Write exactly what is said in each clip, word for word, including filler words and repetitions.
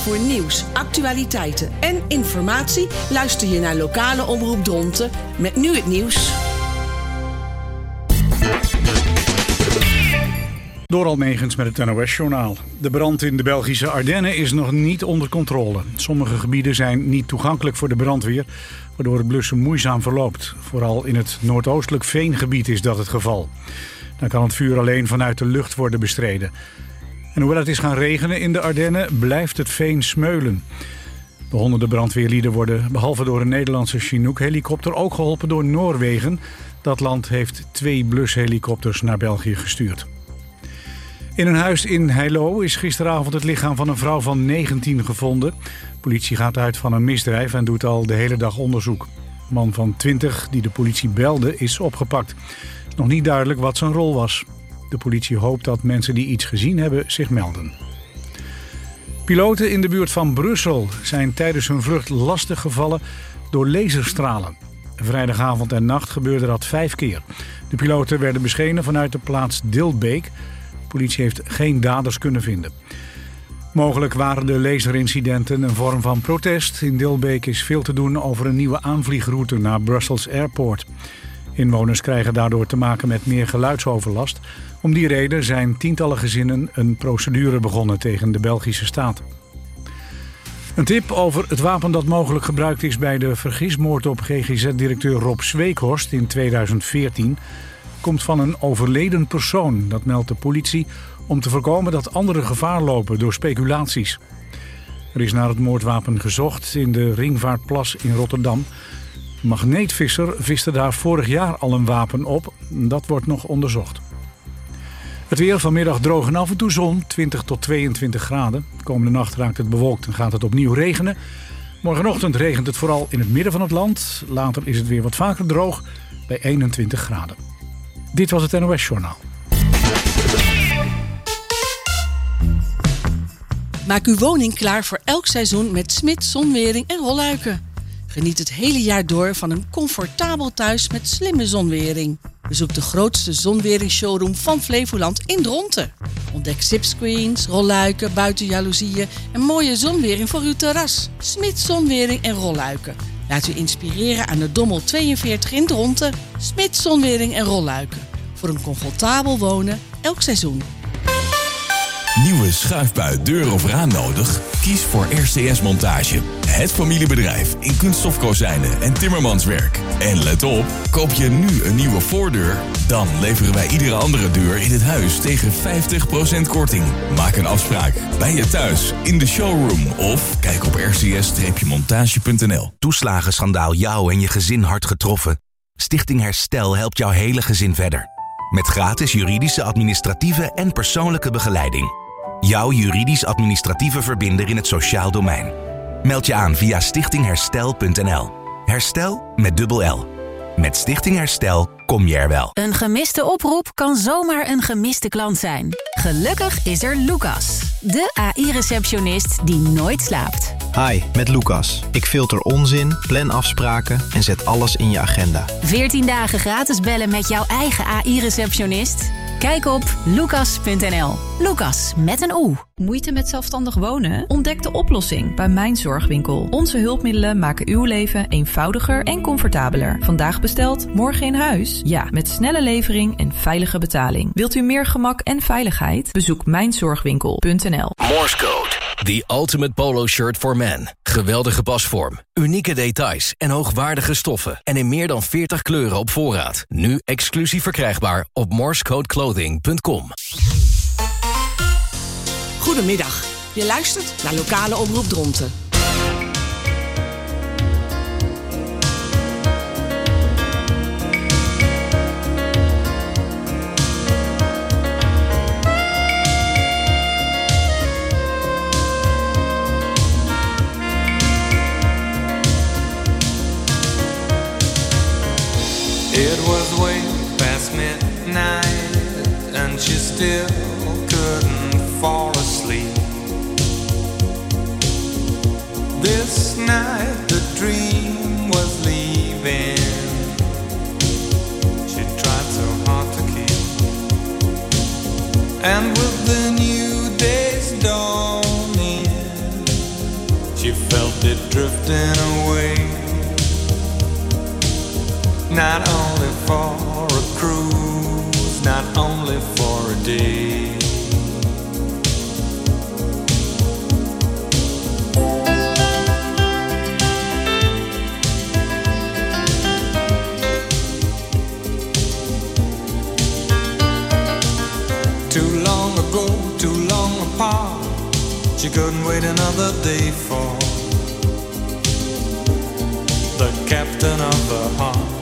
Voor nieuws, actualiteiten en informatie luister je naar lokale omroep Dronten met nu het nieuws. Doral Megens met het N O S-journaal. De brand in de Belgische Ardennen is nog niet onder controle. Sommige gebieden zijn niet toegankelijk voor de brandweer, waardoor het blussen moeizaam verloopt. Vooral in het noordoostelijk veengebied is dat het geval. Dan kan het vuur alleen vanuit de lucht worden bestreden. En hoewel het is gaan regenen in de Ardennen, blijft het veen smeulen. De honderden brandweerlieden worden behalve door een Nederlandse Chinook-helikopter ook geholpen door Noorwegen. Dat land heeft twee blushelikopters naar België gestuurd. In een huis in Heilo is gisteravond het lichaam van een vrouw van negentien gevonden. De politie gaat uit van een misdrijf en doet al de hele dag onderzoek. De man van twintig die de politie belde is opgepakt. Het is nog niet duidelijk wat zijn rol was. De politie hoopt dat mensen die iets gezien hebben zich melden. Piloten in de buurt van Brussel zijn tijdens hun vlucht lastig gevallen door laserstralen. Vrijdagavond en nacht gebeurde dat vijf keer. De piloten werden beschenen vanuit de plaats Dilbeek. De politie heeft geen daders kunnen vinden. Mogelijk waren de laserincidenten een vorm van protest. In Dilbeek is veel te doen over een nieuwe aanvliegroute naar Brussels Airport. Inwoners krijgen daardoor te maken met meer geluidsoverlast. Om die reden zijn tientallen gezinnen een procedure begonnen tegen de Belgische staat. Een tip over het wapen dat mogelijk gebruikt is bij de vergismoord op G G Z-directeur Rob Zweekhorst in tweeduizend veertien... komt van een overleden persoon, dat meldt de politie, om te voorkomen dat anderen gevaar lopen door speculaties. Er is naar het moordwapen gezocht in de Ringvaartplas in Rotterdam. Een magneetvisser viste daar vorig jaar al een wapen op. Dat wordt nog onderzocht. Het weer vanmiddag droog en af en toe zon, twintig tot tweeëntwintig graden. De komende nacht raakt het bewolkt en gaat het opnieuw regenen. Morgenochtend regent het vooral in het midden van het land. Later is het weer wat vaker droog bij eenentwintig graden. Dit was het N O S-journaal. Maak uw woning klaar voor elk seizoen met Smits Zonwering en Rolluiken. Geniet het hele jaar door van een comfortabel thuis met slimme zonwering. Bezoek de grootste zonwering-showroom van Flevoland in Dronten. Ontdek zipscreens, rolluiken, buitenjaloezieën en mooie zonwering voor uw terras. Smits Zonwering en Rolluiken. Laat u inspireren aan de Dommel tweeënveertig in Dronten. Smits Zonwering en Rolluiken. Voor een comfortabel wonen elk seizoen. Nieuwe schuifbui, deur of raam nodig? Kies voor R C S Montage. Het familiebedrijf in kunststofkozijnen en timmermanswerk. En let op, koop je nu een nieuwe voordeur, dan leveren wij iedere andere deur in het huis tegen vijftig procent korting. Maak een afspraak bij je thuis, in de showroom of kijk op r c s montage punt n l. Toeslagenschandaal jou en je gezin hard getroffen? Stichting Herstel helpt jouw hele gezin verder. Met gratis juridische, administratieve en persoonlijke begeleiding. Jouw juridisch-administratieve verbinder in het sociaal domein. Meld je aan via stichting herstel punt n l. Herstel met dubbel L. Met Stichting Herstel kom je er wel. Een gemiste oproep kan zomaar een gemiste klant zijn. Gelukkig is er Lucas, de A I-receptionist die nooit slaapt. Hi, met Lucas. Ik filter onzin, plan afspraken en zet alles in je agenda. veertien dagen gratis bellen met jouw eigen A I-receptionist? Kijk op lucas punt n l. Lucas met een O. Moeite met zelfstandig wonen? Ontdek de oplossing bij Mijn Zorgwinkel. Onze hulpmiddelen maken uw leven eenvoudiger en comfortabeler. Vandaag besteld, morgen in huis? Ja, met snelle levering en veilige betaling. Wilt u meer gemak en veiligheid? Bezoek mijn zorgwinkel punt n l. Morse Code. The ultimate polo shirt for men. Geweldige pasvorm, unieke details en hoogwaardige stoffen. En in meer dan veertig kleuren op voorraad. Nu exclusief verkrijgbaar op morsecodeclothing punt com. Goedemiddag. Je luistert naar lokale omroep Dronten. It was way past midnight and she still couldn't fall asleep. This night the dream was leaving. She tried so hard to keep. And with the new day's dawning, drifting away, not only for a cruise, not only for a day. Too long ago, too long apart, she couldn't wait another day for the captain of her heart.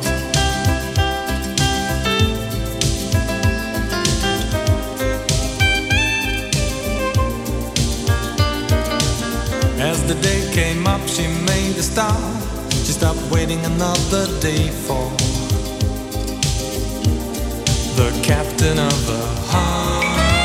As the day came up, she made a start. She stopped waiting another day for the captain of her heart.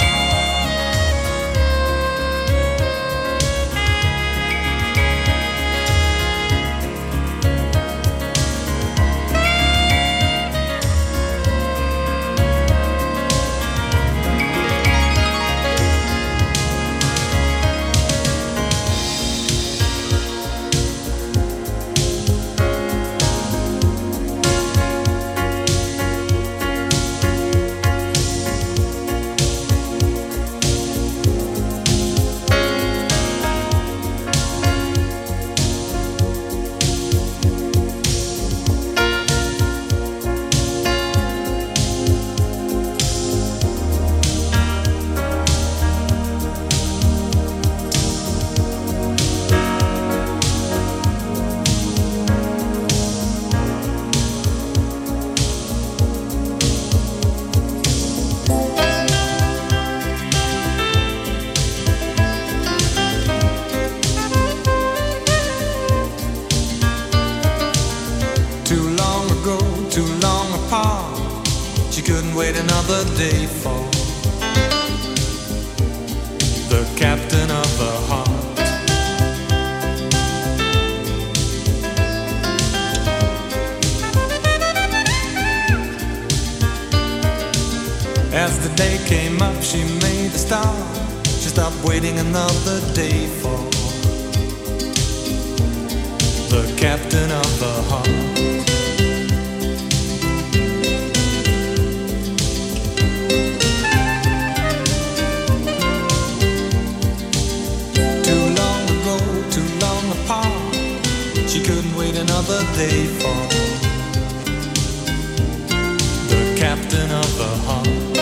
Another day for the captain of her heart. As the day came up, she made a start. She stopped waiting another day for the captain of her heart. Another day for the captain of the heart.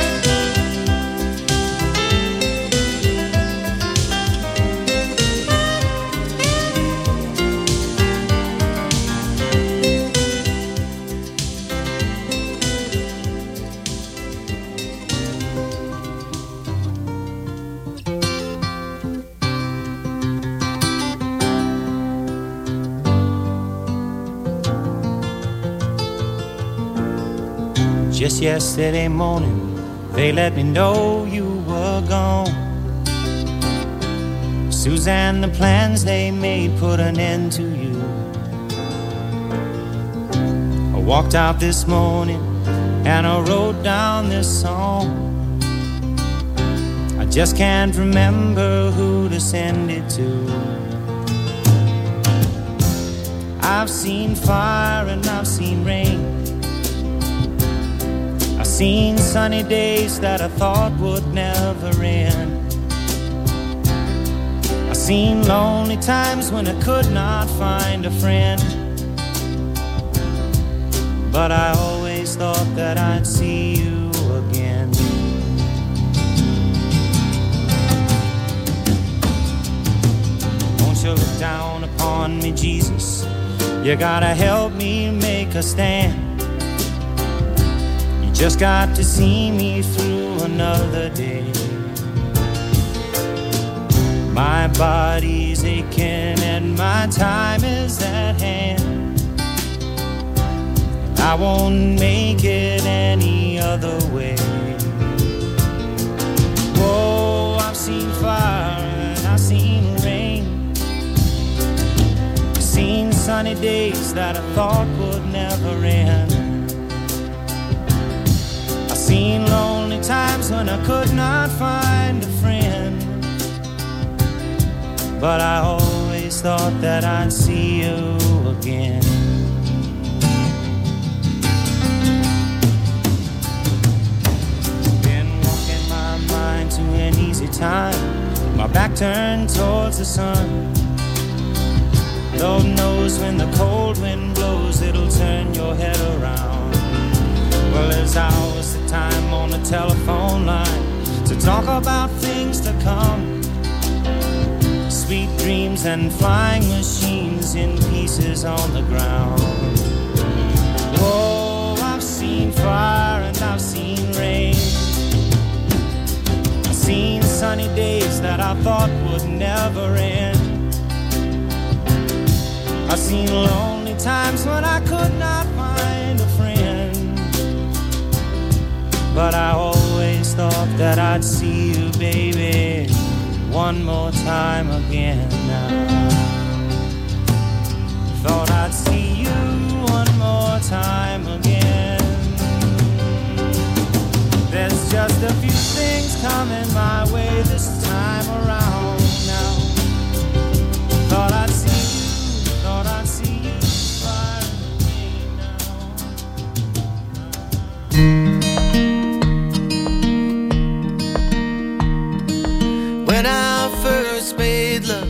Just yesterday morning, they let me know you were gone. Suzanne, the plans they made put an end to you. I walked out this morning and I wrote down this song. I just can't remember who to send it to. I've seen fire and I've seen rain. I've seen sunny days that I thought would never end. I've seen lonely times when I could not find a friend. But I always thought that I'd see you again. Won't you look down upon me, Jesus? You gotta help me make a stand. Just got to see me through another day. My body's aching and my time is at hand. I won't make it any other way. Whoa, I've seen fire and I've seen rain. I've seen sunny days that I thought would never end. Seen lonely times when I could not find a friend. But I always always thought that I'd see you again. Been walking my mind to an easy time, my back turned towards the sun. Lord knows when the cold wind blows, it'll turn your head around. Well, there's hours of time on the telephone line to talk about things to come. Sweet dreams and flying machines in pieces on the ground. Oh, I've seen fire and I've seen rain. I've seen sunny days that I thought would never end. I've seen lonely times when I could not find a friend. But I always thought that I'd see you, baby, one more time again now. Thought I'd see you one more time again. There's just a few things coming my way this time around now. Thought I'd see you, thought I'd see you far away now. When I first made love,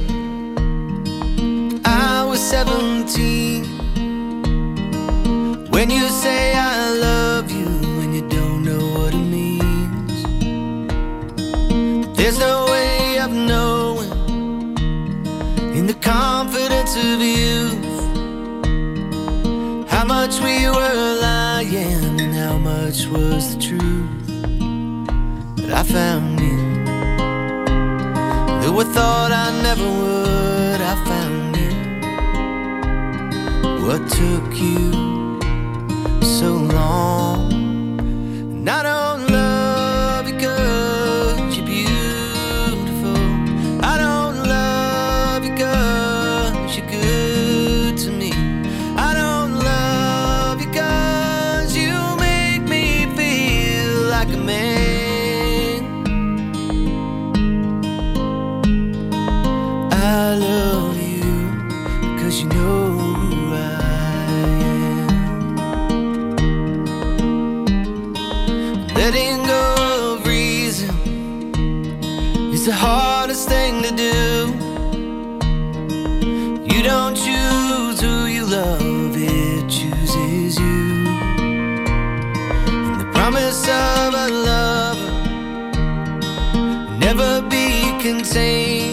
I was seventeen. When you say I love you and you don't know what it means, there's no way of knowing in the confidence of youth how much we were lying and how much was the truth. But I found you, though I thought I never would. I found you. What took you so long? And I don't love you 'cause you're beautiful. I don't love you 'cause you're good to me. I don't love you 'cause you make me feel like a man. I love you 'cause you know who I am. Letting go of reason is the hardest thing to do. You don't choose who you love, it chooses you. And the promise of a lover never be contained.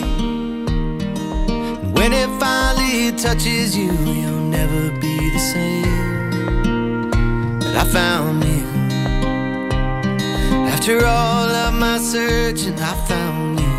When it finally touches you, you'll never be the same. But I found you. After all of my searching, I found you.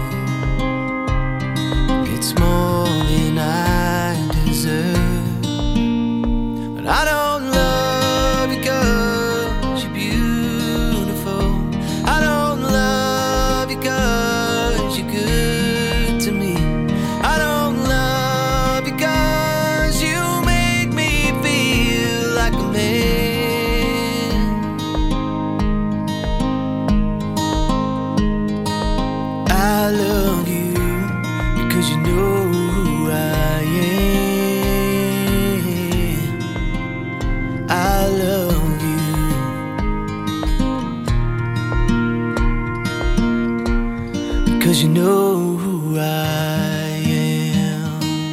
It's more than I deserve. But I don't love you 'cause you're beautiful. I don't love you 'cause you're good to me. I don't love you 'cause you make me feel like a man. I love you because you know who I am. I love you because you know who I am.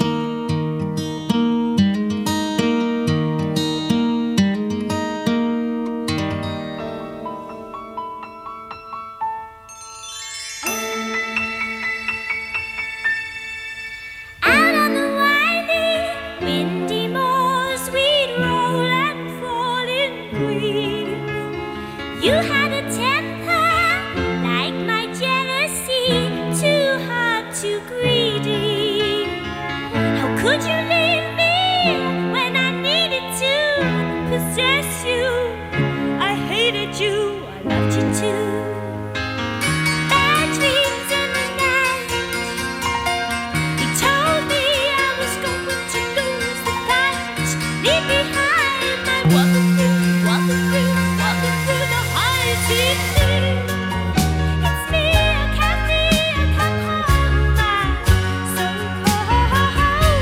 Out on the winding, windy moors, we'd roll and fall in grief. You had a temper like my jealousy, too hard, too greedy. How could you leave me when I needed to possess you? I hated you, I loved you too. Bad dreams in the night. You told me I was going to lose the fight. Leave behind my walking through, walking through, walking through the high sea. It's me, I can't see, I come home, my so cold.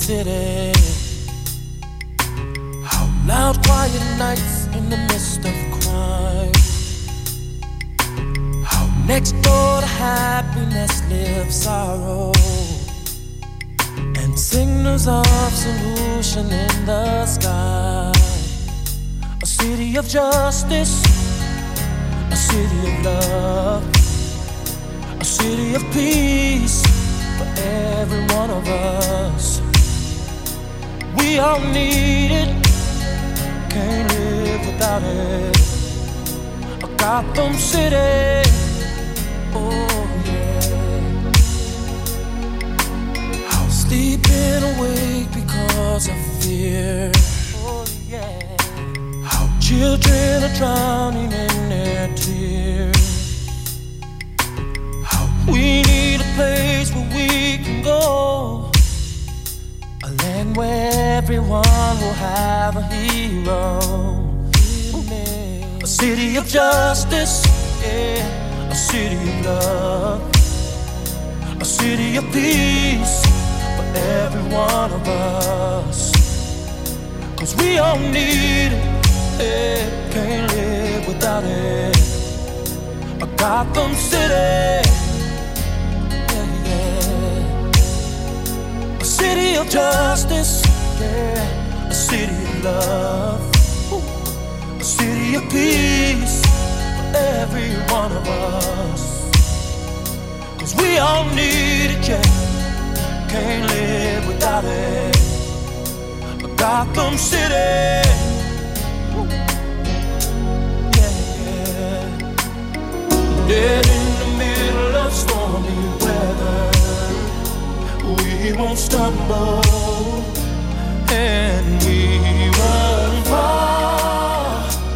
city. How loud, quiet nights in the midst of crime. How next door to happiness lives sorrow, and signals of solution in the sky. A city of justice, a city of love, a city of peace for every one of us. We all need it, can't live without it. A Gotham City, oh yeah. How sleeping awake because of fear, oh yeah. How children are drowning in their tears. How we need a place where we can go, a land where everyone will have a hero. A city of justice, yeah. A city of love, a city of peace for every one of us. Cause we all need it, yeah. Can't live without it. A Gotham City, yeah, yeah. A city of justice, yeah. A city of love, a city of peace for every one of us. Cause we all need it, yeah. Can't live without it. A Gotham City, yeah, yeah. Dead in the middle of stormy weather, we won't stumble and we won't fall.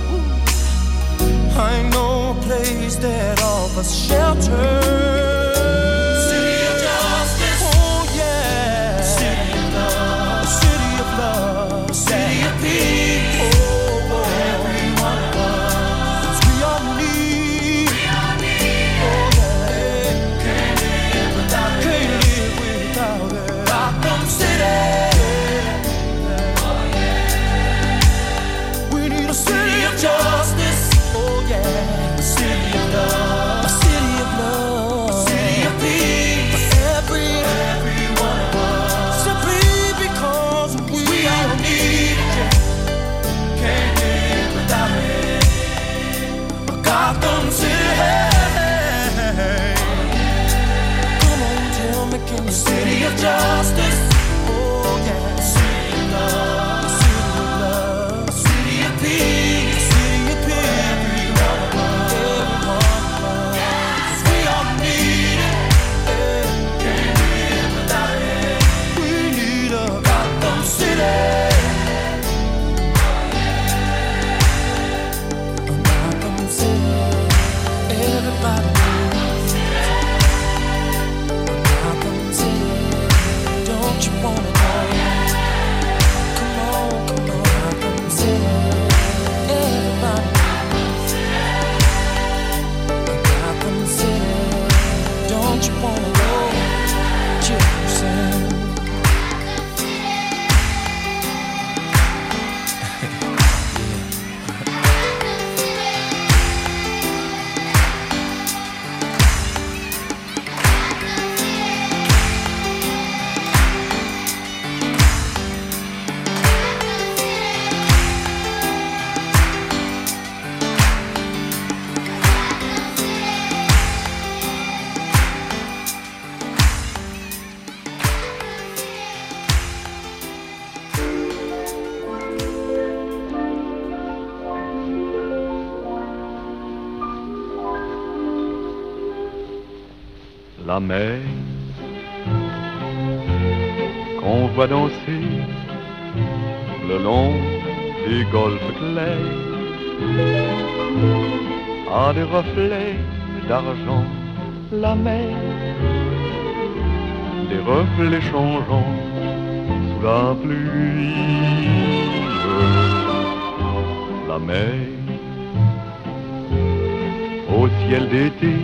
I know a place that offers shelter. City of justice, oh yeah. City of love, a city of love, a city of peace, oh, oh. Every one of us, we all need, we all need, oh yeah. Can't live without it, can't live without it. Gotham City, oh yeah. We need a city of justice, oh yeah. A city of love, a city of love, a city of peace for every, every one of us. Simply because we, we all need it, yeah. Can't live without it. A Gotham City, come on, tell me, can you city of justice, oh yeah. A city of love, a city of love, a city of peace, a city of peace. Every one of us, every one of us. 'Cause we all need it, yeah. Can't live without it. We need a Gotham City, a Gotham City. Everybody needs it. A Gotham City. Don't you wanna know? Come on, come on, Gotham City. Everybody needs it. A Gotham City. Don't you wanna know? Jason. La mer qu'on voit danser le long des golfes clairs a des reflets d'argent. La mer, des reflets changeants sous la pluie. La mer au ciel d'été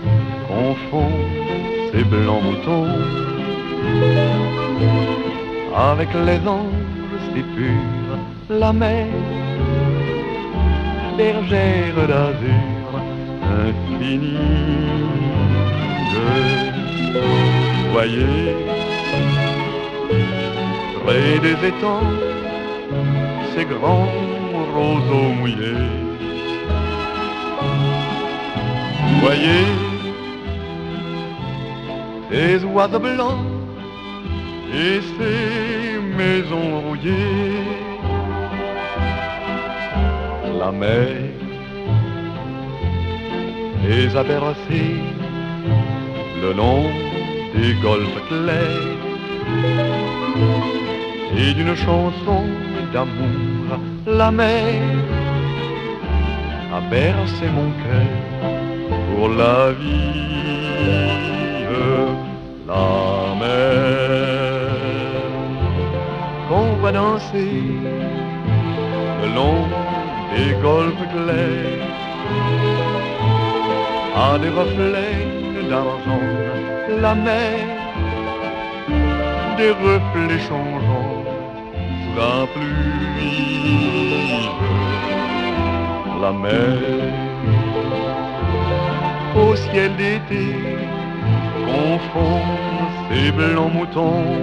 confond ses blancs moutons avec les anges si purs, la mer, bergère d'azur infinie. Je voyais près des étangs ces grands roseaux mouillés. Voyez ces oiseaux blancs et ces maisons rouillées. La mer les a bercés le long des golfes clairs et d'une chanson d'amour. La mer a bercé mon cœur pour la vie. La mer qu'on voit danser le long des golfes clairs a des reflets d'argent. La mer, des reflets changeants sous la pluie. La mer, au ciel d'été, confond ces blancs moutons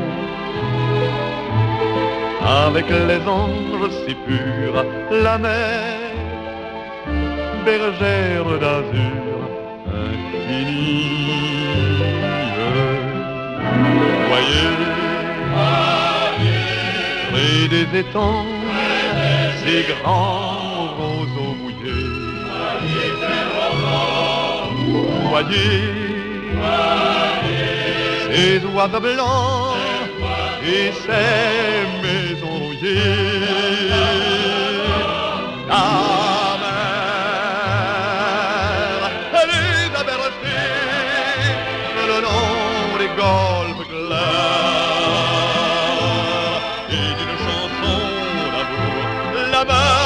avec les anges si purs. La mer, bergère d'azur infinie. Voyez, près des étangs, ces grands roseaux mouillés. Voyez, ces oiseaux blancs et ces maisons rouillées. La mer, elle les a bercés le long des golfes clairs et d'une chanson d'amour. La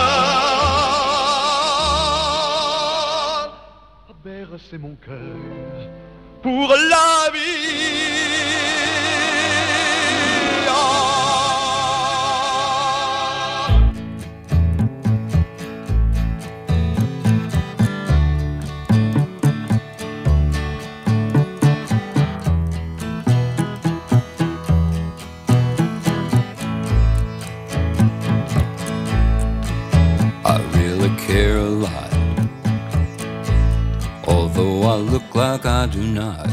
mer a bercé mon cœur pour la vie. I really care a lot, although I look like I do not.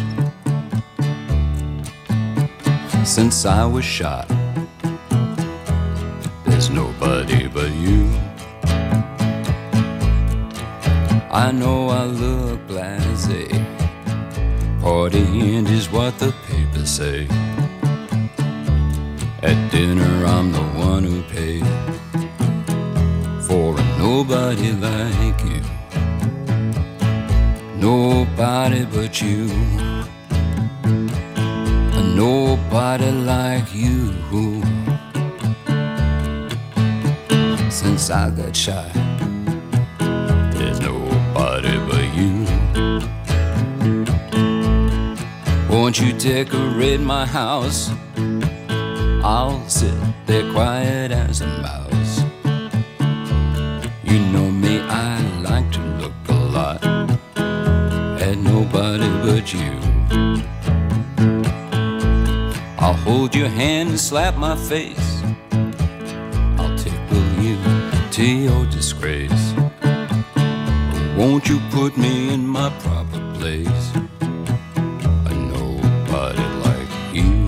Since I was shot, there's nobody but you. I know I look blasé, partying is what the papers say. At dinner I'm the one who paid for a nobody like you. Nobody but you. A nobody like you. Since I got shot, there's nobody but you. Won't you decorate my house? I'll sit there quiet as a mouse. You know me, I like to look a lot at nobody but you. I'll hold your hand and slap my face. I'll tickle you to your disgrace. Won't you put me in my proper place? A nobody like you.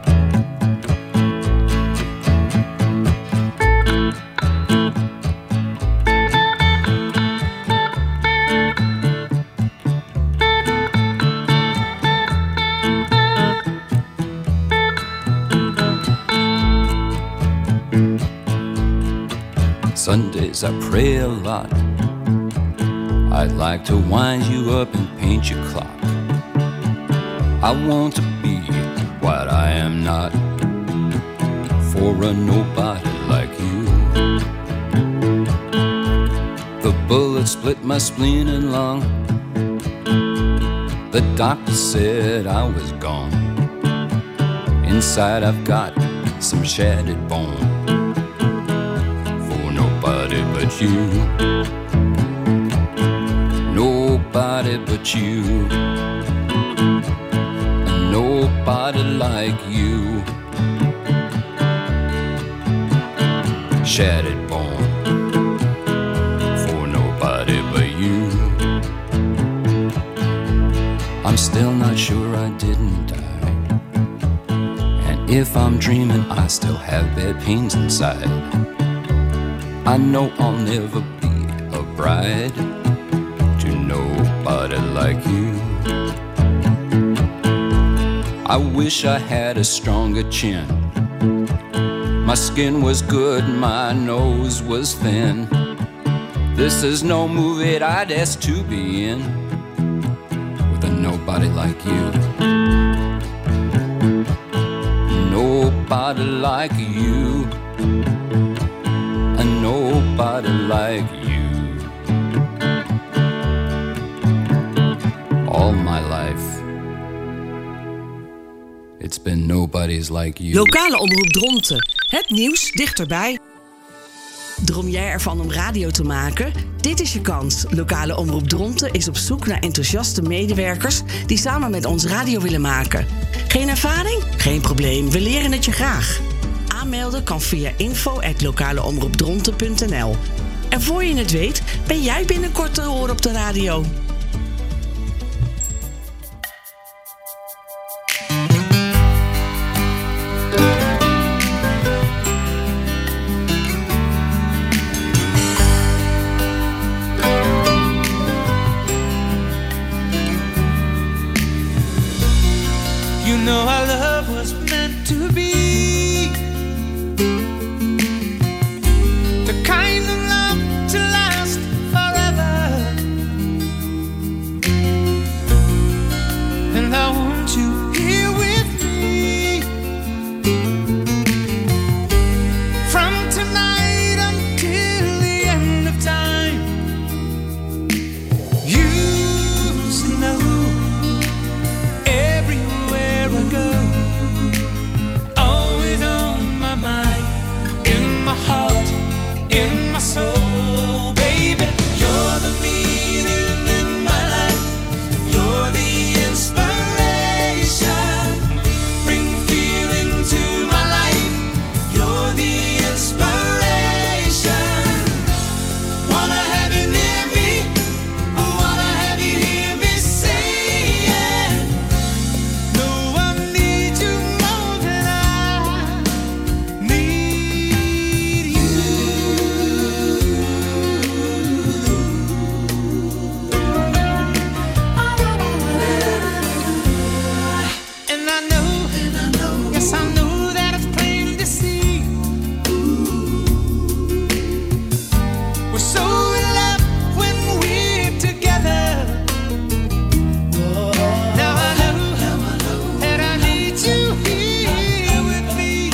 Sundays I pray a lot. I'd like to wind you up and paint your clock. I want to be what I am not, for a nobody like you. The bullet split my spleen and lung. The doctor said I was gone. Inside I've got some shattered bone for nobody but you. Nobody but you. Nobody like you. Shattered bone for nobody but you. I'm still not sure I didn't die, and if I'm dreaming I still have bad pains inside. I know I'll never be a bride to nobody like you. I wish I had a stronger chin. My skin was good, my nose was thin. This is no movie I'd ask to be in with a nobody like you. Nobody like you. A nobody like you. All my life it's been nobody's like you. Lokale omroep Dronten. Het nieuws dichterbij. Droom jij ervan om radio te maken? Dit is je kans. Lokale omroep Dronten is op zoek naar enthousiaste medewerkers die samen met ons radio willen maken. Geen ervaring? Geen probleem. We leren het je graag. Aanmelden kan via info at lokaleomroepdronten punt n l. En voor je het weet, ben jij binnenkort te horen op de radio. know our love was meant to be the kind of love to last forever. And I want you here with me from tonight until the end of time. You should know everywhere I go, always on my mind, in my heart, in my soul, baby. You're the meaning in my life. You're the inspiration. Bring feeling to my life. You're the inspiration. Wanna have you near me. Wanna have you hear me saying, no one needs you more than I need you. And I know, yes I know that it's plain to see, we're so in love when we're together. Now I know that I need you here with me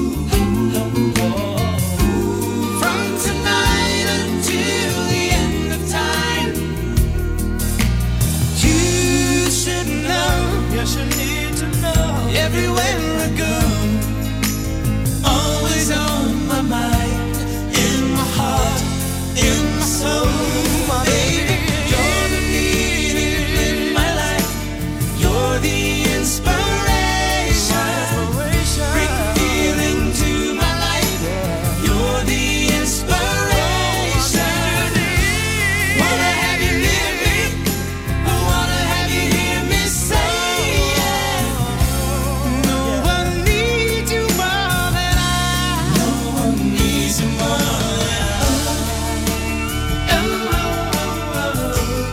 from tonight until the end of time. You should know, yes you need to know, everywhere I go, always on my mind, in my heart, in my soul, my baby. You're the meaning in my life. You're the inspiration. Bring feeling to my life. You're the inspiration. Wanna have you near me. Wanna have you hear me say, no one needs you more than I. No one needs you more than I. Oh, oh,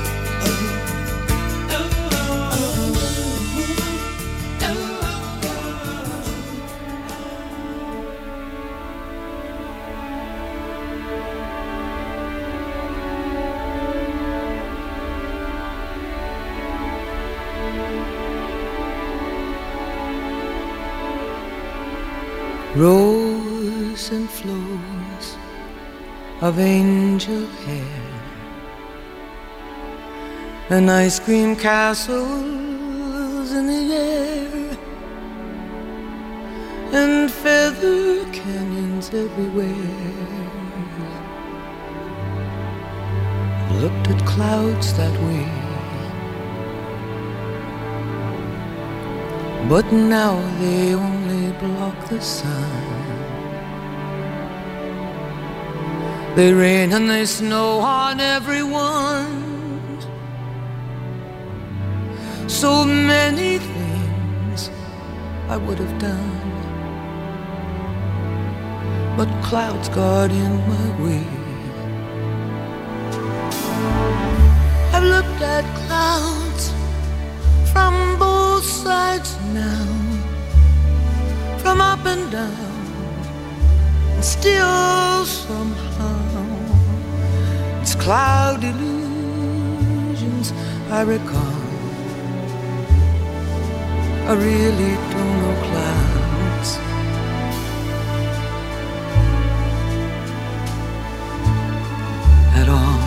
Rows and flows of angel hair and ice cream castles in the air, and feather canyons everywhere. Looked at clouds that way, but now they only block the sun. They rain and they snow on everyone. So many things I would have done, but clouds got in my way. I've looked at clouds from both sides now, from up and down, and still somehow it's cloud illusions I recall. I really don't know clouds. At all.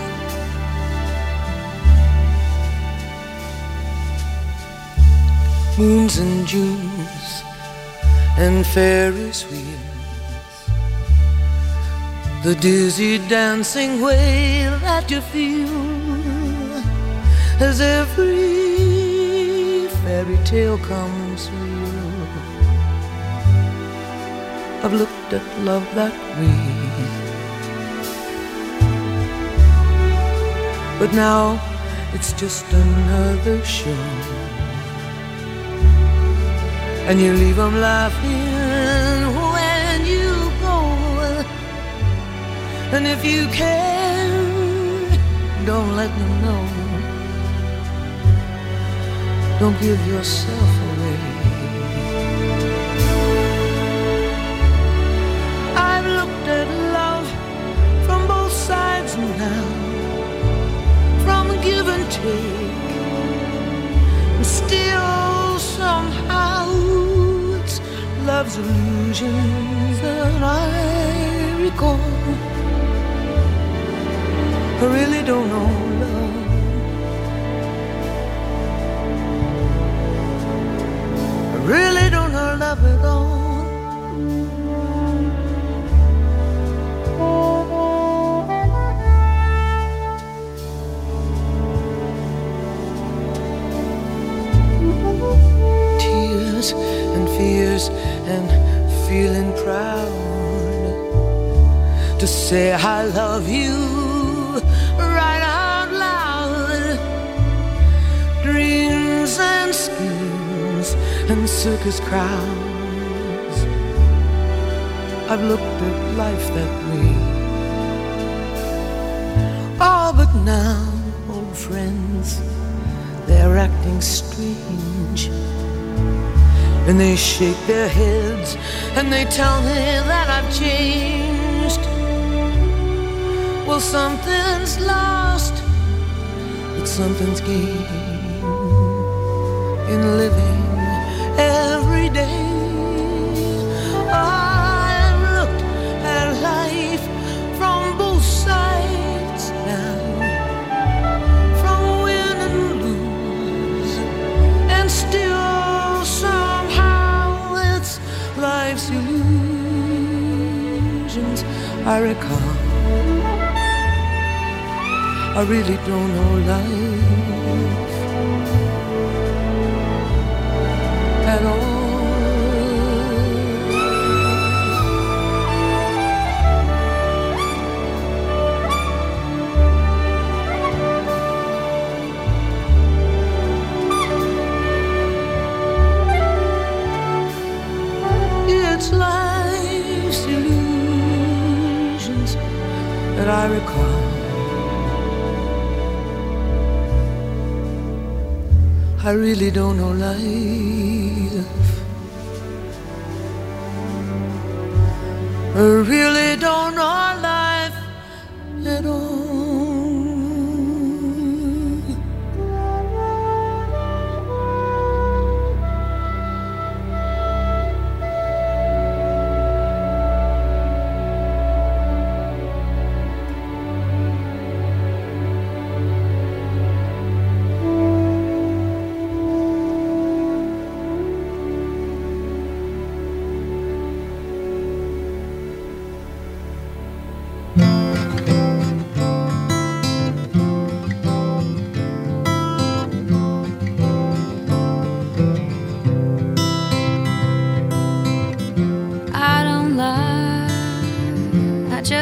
Moons and Junes and Ferris wheels, the dizzy dancing way that you feel as every fairy tale comes real. I've looked at love that way, but now it's just another show, and you leave them laughing when you go. And if you can, don't let them know. Don't give yourself away. I've looked at love from both sides now, from give and take, and still somehow it's love's illusions that I recall. I really don't know love. Really don't know love at all. Tears and fears and feeling proud to say I love you right out loud. Dreams and schemes and circus crowds, I've looked at life that way. Oh, but now, old friends, they're acting strange, and they shake their heads and they tell me that I've changed. Well, something's lost, but something's gained in living every day. I've looked at life from both sides now, from win and lose, and still somehow it's life's illusions I recall. I really don't know life at all. It's life's illusions that I recall. I really don't know life. I really don't know life at all.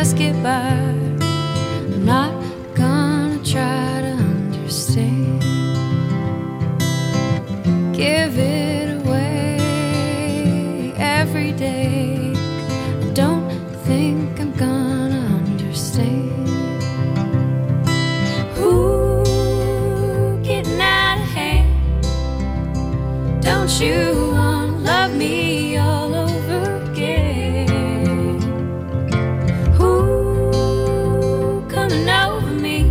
just get by. I'm not gonna try to understand. Give it away every day. I don't think I'm gonna understand. Ooh, getting out of hand. Don't you wanna love me all over again? Ooh, coming over me.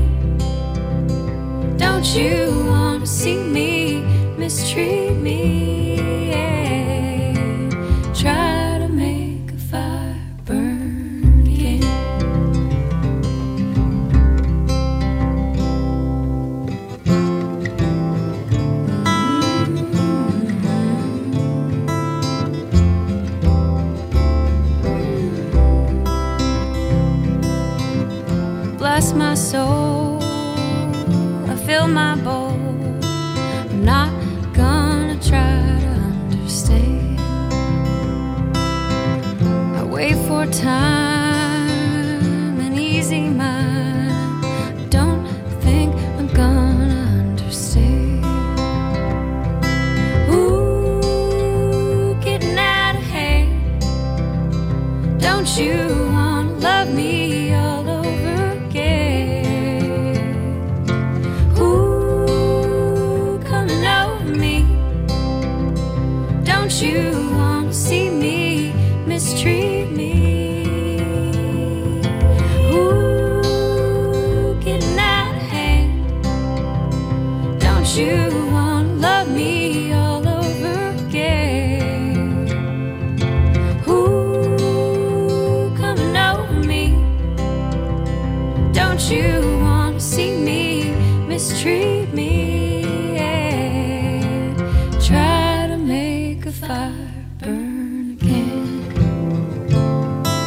Don't you wanna see me mistreat me? Yeah. Try to make a fire burn again. Bless my soul, I fill my bowl. I'm not gonna try to understand. I wait for time, an easy mind. I don't think I'm gonna understand. Ooh, getting out of hand. Don't you wanna love me all over again? Ooh, coming over me. Don't you wanna see me mistreat me? Ooh, getting out of hand. Don't you wanna love me all over again? Ooh, coming over me. Don't you wanna see me mistreat me? Yeah. Try to make a fire burn again.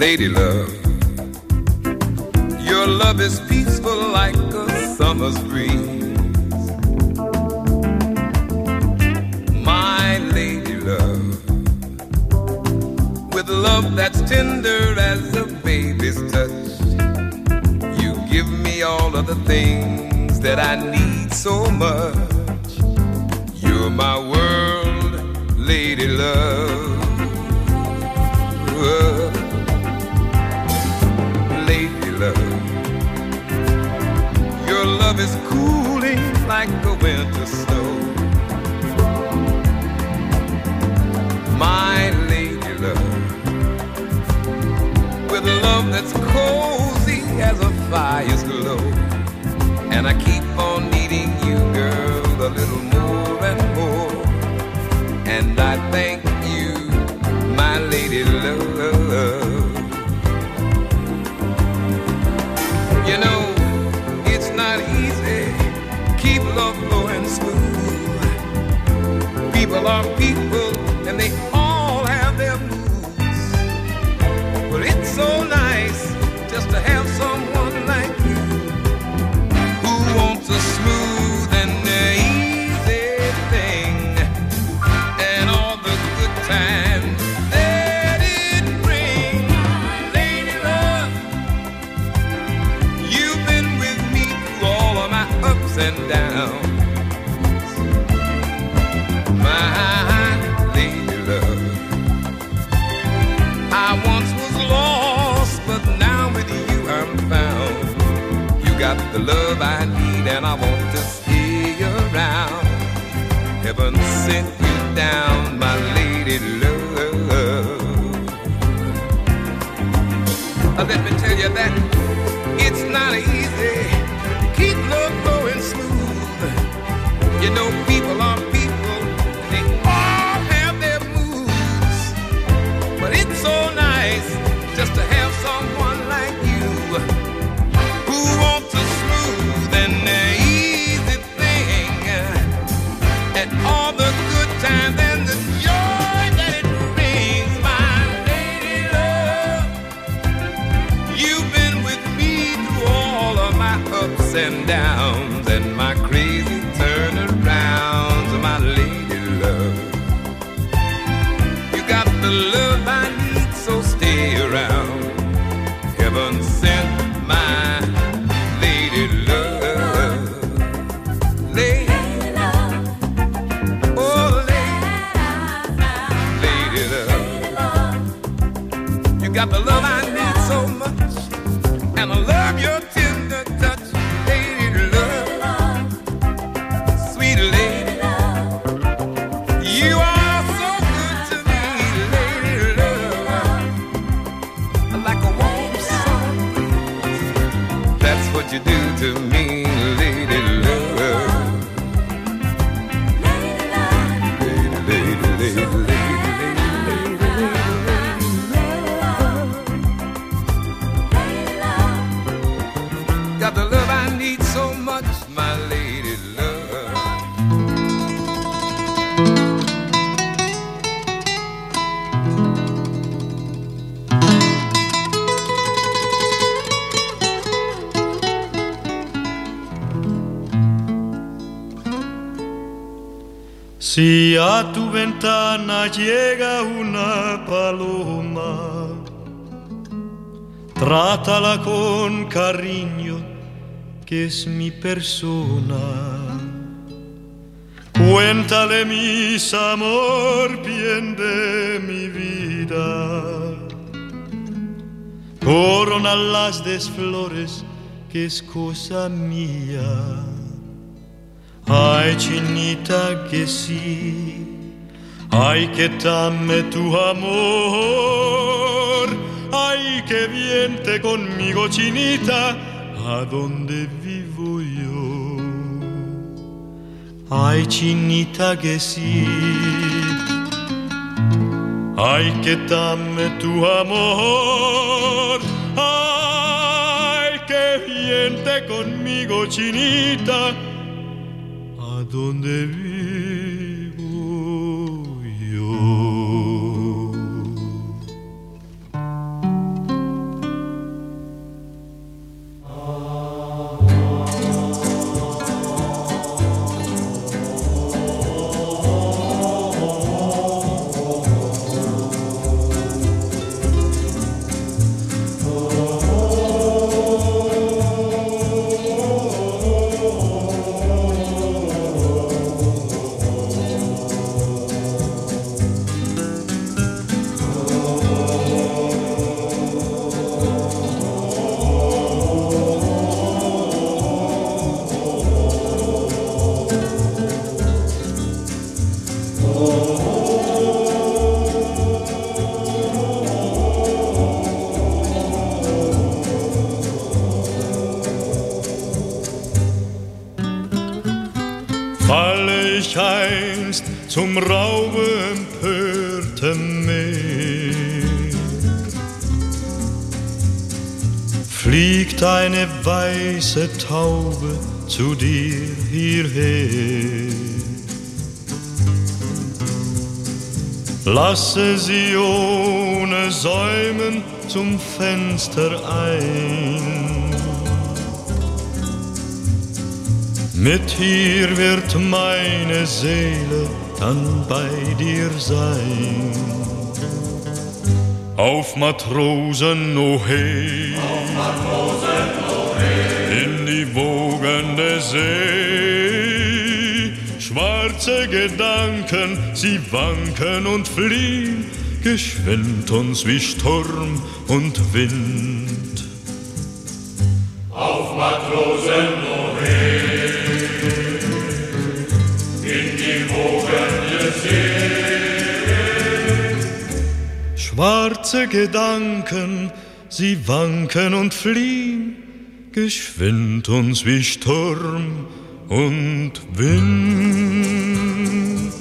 lady love. Your love is peaceful like a summer's breeze. My lady love, with love that's tender as a baby's touch, you give me all of the things that I need so much. You're my world, lady love. Lady love, your love is cooling like the winter snow. My lady love, with love that's cozy as a fire's glow. And I keep on needing you, girl, a little more and more. And I thank you, my lady love. You know, it's not easy, keep love going smooth. People are people and they all have their moods. But it's so nice just to have someone like you who wants a smooth and easy thing, and all the good times that it brings. Lady love, you've been with me through all of my ups and downs. My lady love, I once was lost, but now with you I'm found. You got the love I need and I want to stay around. Heaven sent you down, my lady love. Uh, Let me tell you that it's not easy, keep love going smooth. You know people are people, they all have their moods. But it's so nice just to have someone like you who wants a smooth and easy thing, and all the good times and the joy that it brings. My lady love, you've been with me through all of my ups and downs and my crazy turnarounds. My lady love, you got the love I need, so stay around. Heaven sent my lady love. Lady love, oh lady, lady love, you got the love I need so much, and I love your tender touch. Lady love, sweet lady love, you are so good to me. Lady love, like a warm sun breeze. That's what you do to me, lady love. Lady, lady, lady, lady, lady. Got the love I need so much, my lady love. Si a tu ventana llega una paloma, trátala con cariño, que es mi persona. Cuéntale mis amor, bien de mi vida. Corónalas de flores, que es cosa mía. Ay, chinita, que sí, ay, que dame tu amor, ay, que viente conmigo, chinita, a donde vivo yo. Ay, chinita, que sí, ay, que dame tu amor, ay, que viente conmigo, chinita, donde vivo yo. einst zum Raube empörte Meer. Fliegt eine weiße Taube zu dir hierher. Lasse sie ohne Säumen zum Fenster ein. Mit ihr wird meine Seele dann bei dir sein. Auf Matrosen, oh hey, auf Matrosen, oh hey, in die wogende See. Schwarze Gedanken, sie wanken und fliehen, geschwind uns wie Sturm und Wind. Auf Matrosen, oh hey, in die wogende See. Schwarze Gedanken, sie wanken und fliehen, geschwind uns wie Sturm und Wind.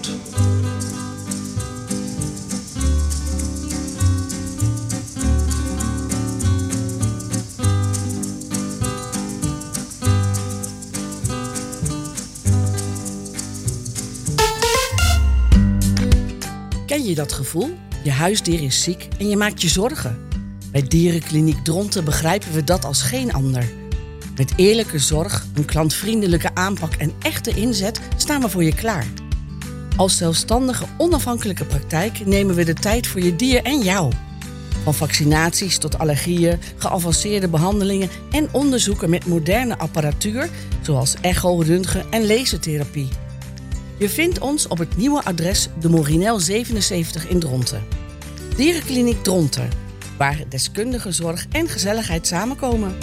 Ken je dat gevoel? Je huisdier is ziek en je maakt je zorgen. Bij Dierenkliniek Dronten begrijpen we dat als geen ander. Met eerlijke zorg, een klantvriendelijke aanpak en echte inzet staan we voor je klaar. Als zelfstandige, onafhankelijke praktijk nemen we de tijd voor je dier en jou. Van vaccinaties tot allergieën, geavanceerde behandelingen en onderzoeken met moderne apparatuur, zoals echo, röntgen en lasertherapie. Je vindt ons op het nieuwe adres de Morinel zevenenzeventig in Dronten. Dierenkliniek Dronten, waar deskundige zorg en gezelligheid samenkomen.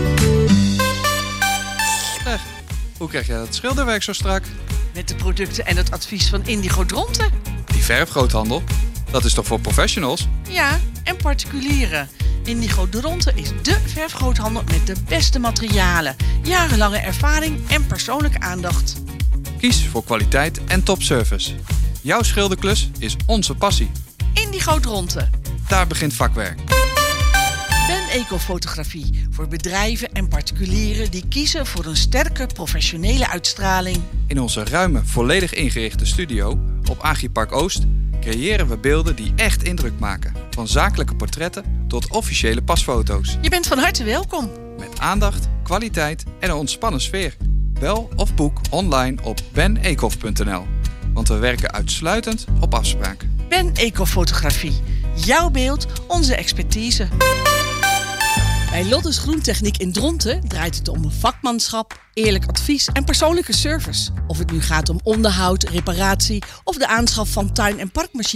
Zeg, hoe krijg jij dat schilderwerk zo strak? Met de producten en het advies van Indigo Dronten. Die verfgroothandel, dat is toch voor professionals? Ja, en particulieren. Indigo Dronten is dé verfgroothandel met de beste materialen, jarenlange ervaring en persoonlijke aandacht. Kies voor kwaliteit en topservice. Jouw schilderklus is onze passie. Indigo Dronten. Daar begint vakwerk. Ben Ecofotografie voor bedrijven en particulieren die kiezen voor een sterke professionele uitstraling. In onze ruime, volledig ingerichte studio op Agripark Oost creëren we beelden die echt indruk maken. Van zakelijke portretten tot officiële pasfoto's. Je bent van harte welkom. Met aandacht, kwaliteit en een ontspannen sfeer. Bel of boek online op ben ecof punt n l. Want we werken uitsluitend op afspraak. Ben Ecofotografie. Jouw beeld, onze expertise. Bij Lottes Groentechniek in Dronten draait het om vakmanschap, eerlijk advies en persoonlijke service. Of het nu gaat om onderhoud, reparatie of de aanschaf van tuin- en parkmachines.